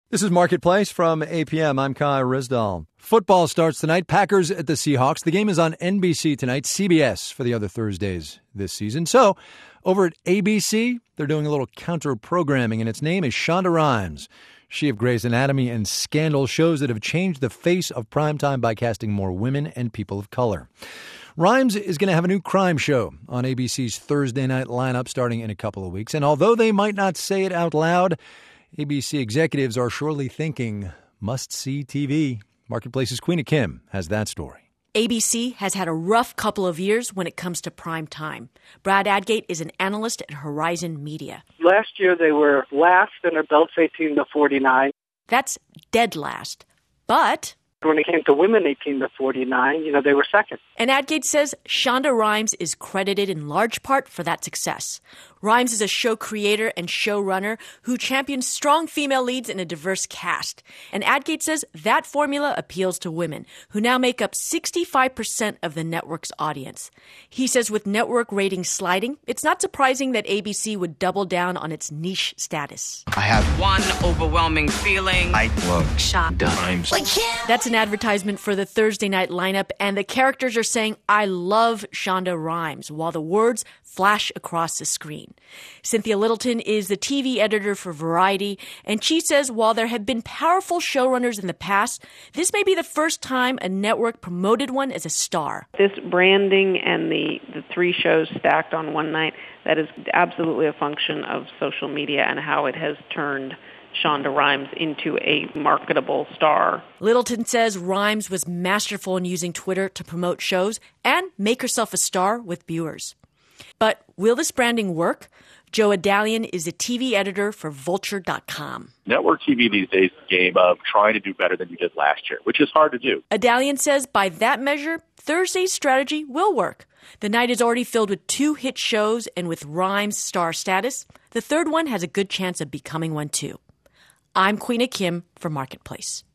This is Marketplace from APM. I'm Kai Risdal. Football starts tonight. Packers at the Seahawks. The game is on NBC tonight, CBS for the other Thursdays this season. So, over at ABC, they're doing a little counter-programming, and its name is Shonda Rhimes. She of Grey's Anatomy and Scandal, shows that have changed the face of primetime by casting more women and people of color. Rhimes is going to have a new crime show on ABC's Thursday night lineup starting in a couple of weeks. And although they might not say it out loud, ABC executives are surely thinking must-see TV. Marketplace's Queena Kim has that story. ABC has had a rough couple of years when it comes to prime time. Brad Adgate is an analyst at Horizon Media. Last year they were last in adults 18 to 49. That's dead last. But when it came to women 18 to 49, they were second. And Adgate says Shonda Rhimes is credited in large part for that success. Rhimes is a show creator and showrunner who champions strong female leads in a diverse cast. And Adgate says that formula appeals to women, who now make up 65% of the network's audience. He says with network ratings sliding, it's not surprising that ABC would double down on its niche status. I have one overwhelming feeling. I love Shonda Rhimes. That's an advertisement for the Thursday night lineup, and the characters are saying, I love Shonda Rhimes, while the words flash across the screen. Cynthia Littleton is the TV editor for Variety, and she says while there have been powerful showrunners in the past, this may be the first time a network promoted one as a star. This branding and the three shows stacked on one night, that is absolutely a function of social media and how it has turned Shonda Rhimes into a marketable star. Littleton says Rhimes was masterful in using Twitter to promote shows and make herself a star with viewers. But will this branding work? Joe Adalian is a TV editor for Vulture.com. Network TV these days is a game of trying to do better than you did last year, which is hard to do. Adalian says by that measure, Thursday's strategy will work. The night is already filled with 2 hit shows, and with Rhimes' star status, the third one has a good chance of becoming one too. I'm Queena Kim for Marketplace.